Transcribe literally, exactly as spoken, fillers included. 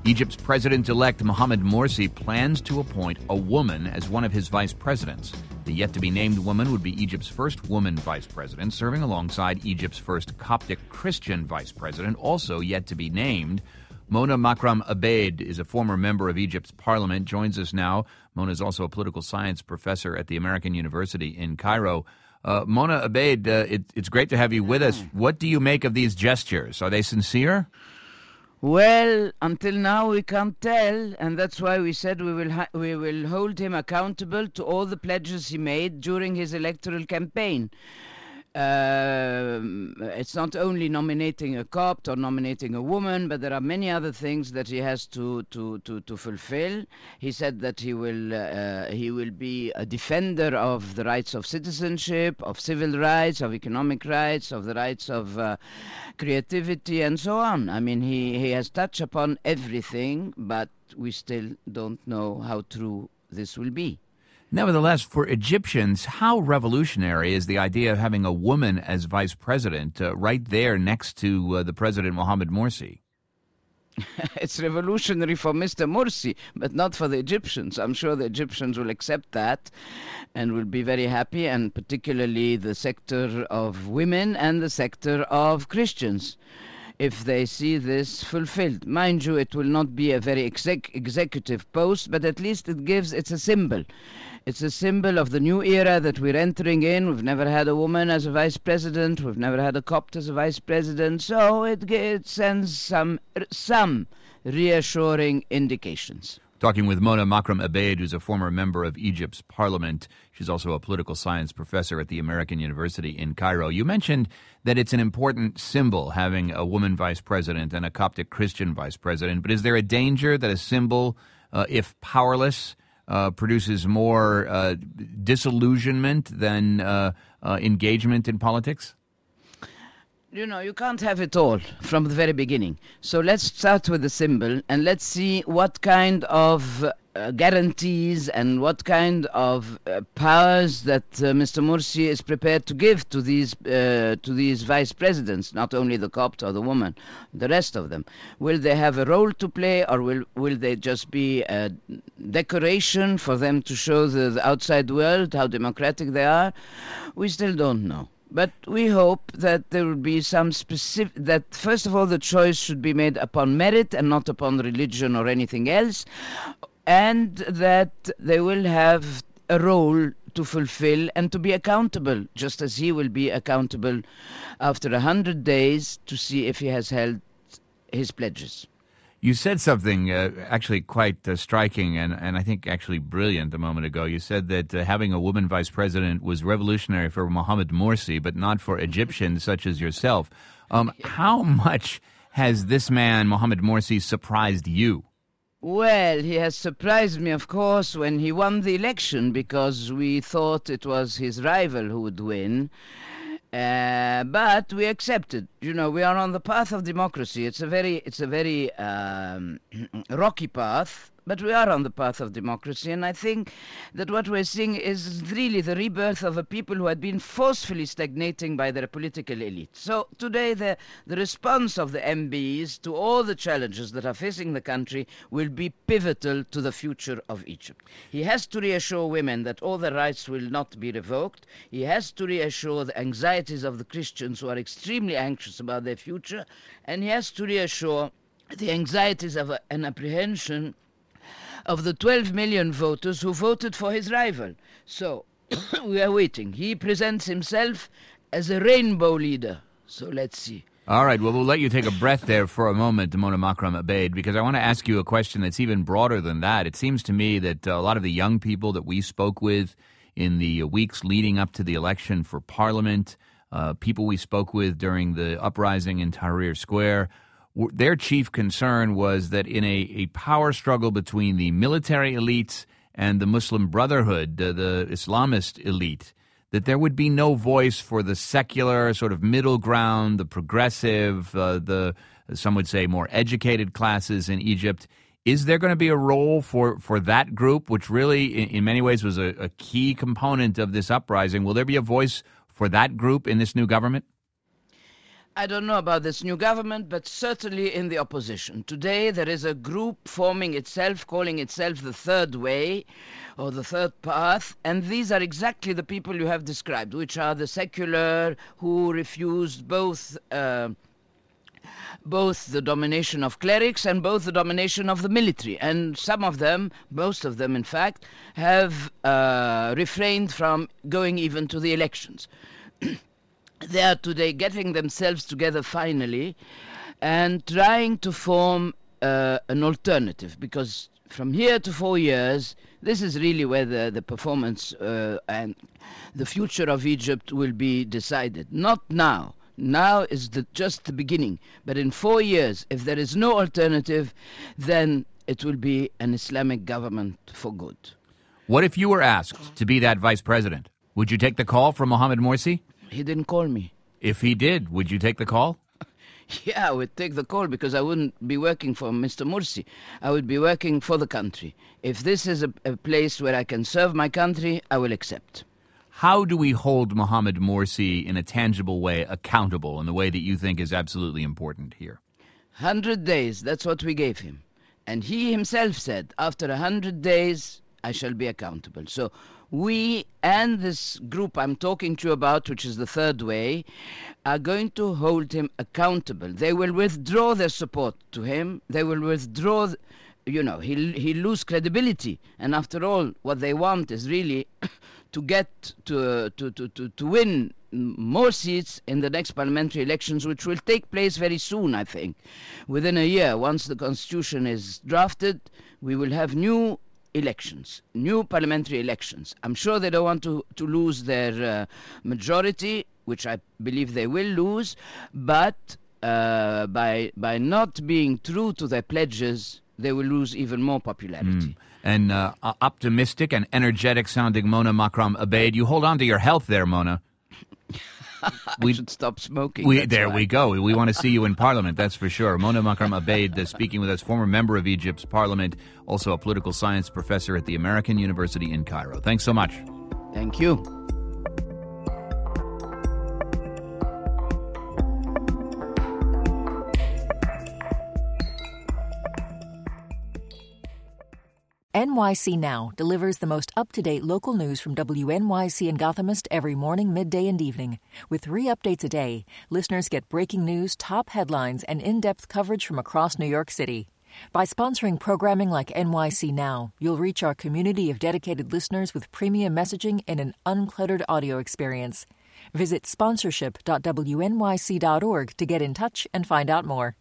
Egypt's president-elect Mohamed Morsi plans to appoint a woman as one of his vice presidents. The yet-to-be-named woman would be Egypt's first woman vice president, serving alongside Egypt's first Coptic Christian vice president, also yet to be named. Mona Makram Abeid is a former member of Egypt's parliament, joins us now. Mona is also a political science professor at the American University in Cairo. Uh, Mona Abeid, uh, it, it's great to have you with us. What do you make of these gestures? Are they sincere? Well, until now we can't tell, and that's why we said we will ha- we will hold him accountable to all the pledges he made during his electoral campaign. Uh, it's not only nominating a Copt or nominating a woman, but there are many other things that he has to to, to, to fulfill. He said that he will uh, he will be a defender of the rights of citizenship, of civil rights, of economic rights, of the rights of uh, creativity, and so on. I mean, he, he has touched upon everything, but we still don't know how true this will be. Nevertheless, for Egyptians, how revolutionary is the idea of having a woman as vice president uh, right there next to uh, the president, Mohamed Morsi? It's revolutionary for Mister Morsi, but not for the Egyptians. I'm sure the Egyptians will accept that and will be very happy, and particularly the sector of women and the sector of Christians, if they see this fulfilled. Mind you, it will not be a very exec- executive post, but at least it gives, it's a symbol. It's a symbol of the new era that we're entering in. We've never had a woman as a vice president. We've never had a Copt as a vice president. So it, it sends some some reassuring indications. Talking with Mona Makram Abeid, who's a former member of Egypt's parliament. She's also a political science professor at the American University in Cairo. You mentioned that it's an important symbol having a woman vice president and a Coptic Christian vice president. But is there a danger that a symbol, uh, if powerless, Uh, produces more uh, disillusionment than uh, uh, engagement in politics? You know, you can't have it all from the very beginning. So let's start with the symbol and let's see what kind of uh, guarantees and what kind of uh, powers that uh, Mister Morsi is prepared to give to these uh, to these vice presidents, not only the Copt or the woman, the rest of them. Will they have a role to play, or will will they just be a decoration for them to show the, the outside world how democratic they are? We still don't know. But we hope that there will be some specific, that first of all the choice should be made upon merit and not upon religion or anything else, and that they will have a role to fulfill and to be accountable, just as he will be accountable after a hundred days to see if he has held his pledges. You said something uh, actually quite uh, striking and, and I think actually brilliant a moment ago. You said that uh, having a woman vice president was revolutionary for Mohamed Morsi, but not for Egyptians such as yourself. Um, how much has this man, Mohamed Morsi, surprised you? Well, he has surprised me, of course, when he won the election, because we thought it was his rival who would win. Uh, but we accepted. You know, we are on the path of democracy. It's a very, it's a very um, rocky path, but we are on the path of democracy. And I think that what we're seeing is really the rebirth of a people who had been forcefully stagnating by their political elite. So today, the, the response of the M Bs to all the challenges that are facing the country will be pivotal to the future of Egypt. He has to reassure women that all their rights will not be revoked. He has to reassure the anxieties of the Christians who are extremely anxious about their future. And he has to reassure the anxieties of an apprehension of the twelve million voters who voted for his rival. So we are waiting. He presents himself as a rainbow leader. So let's see. All right. Well, we'll let you take a breath there for a moment, Mona Makram Abeid, because I want to ask you a question that's even broader than that. It seems to me that a lot of the young people that we spoke with in the weeks leading up to the election for parliament, uh, people we spoke with during the uprising in Tahrir Square, their chief concern was that in a, a power struggle between the military elites and the Muslim Brotherhood, uh, the Islamist elite, that there would be no voice for the secular sort of middle ground, the progressive, uh, the some would say more educated classes in Egypt. Is there going to be a role for, for that group, which really in, in many ways was a, a key component of this uprising? Will there be a voice for that group in this new government? I don't know about this new government, but certainly in the opposition. Today there is a group forming itself, calling itself the Third Way, or the Third Path, and these are exactly the people you have described, which are the secular, who refused both uh, both the domination of clerics and both the domination of the military. And some of them, most of them in fact, have uh, refrained from going even to the elections. They are today getting themselves together finally and trying to form uh, an alternative, because from here to four years, this is really where the, the performance uh, and the future of Egypt will be decided. Not now. Now is the, just the beginning. But in four years, if there is no alternative, then it will be an Islamic government for good. What if you were asked to be that vice president? Would you take the call from Mohamed Morsi? He didn't call me. If he did, would you take the call? Yeah, I would take the call because I wouldn't be working for Mister Morsi. I would be working for the country. If this is a, a place where I can serve my country, I will accept. How do we hold Mohamed Morsi in a tangible way accountable in the way that you think is absolutely important here? one hundred days, that's what we gave him. And he himself said, after one hundred days, I shall be accountable. So we and this group I'm talking to you about, which is the Third Way, are going to hold him accountable. They will withdraw their support to him. They will withdraw, you know, he'll, he'll lose credibility. And after all, what they want is really to get to, to, to, to, to win more seats in the next parliamentary elections, which will take place very soon, I think. Within a year, once the constitution is drafted, we will have new elections, new parliamentary elections. I'm sure they don't want to, to lose their uh, majority, which I believe they will lose, but uh, by by not being true to their pledges, they will lose even more popularity. Mm. And uh, optimistic and energetic sounding Mona Makram Abeid, you hold on to your health there, Mona. we should stop smoking. We, there why. we go. We want to see you in Parliament, that's for sure. Mona Makram Abeid uh, speaking with us, former member of Egypt's Parliament, also a political science professor at the American University in Cairo. Thanks so much. Thank you. N Y C Now delivers the most up-to-date local news from W N Y C and Gothamist every morning, midday, and evening. With three updates a day, listeners get breaking news, top headlines, and in-depth coverage from across New York City. By sponsoring programming like N Y C Now, you'll reach our community of dedicated listeners with premium messaging and an uncluttered audio experience. Visit sponsorship dot W N Y C dot org to get in touch and find out more.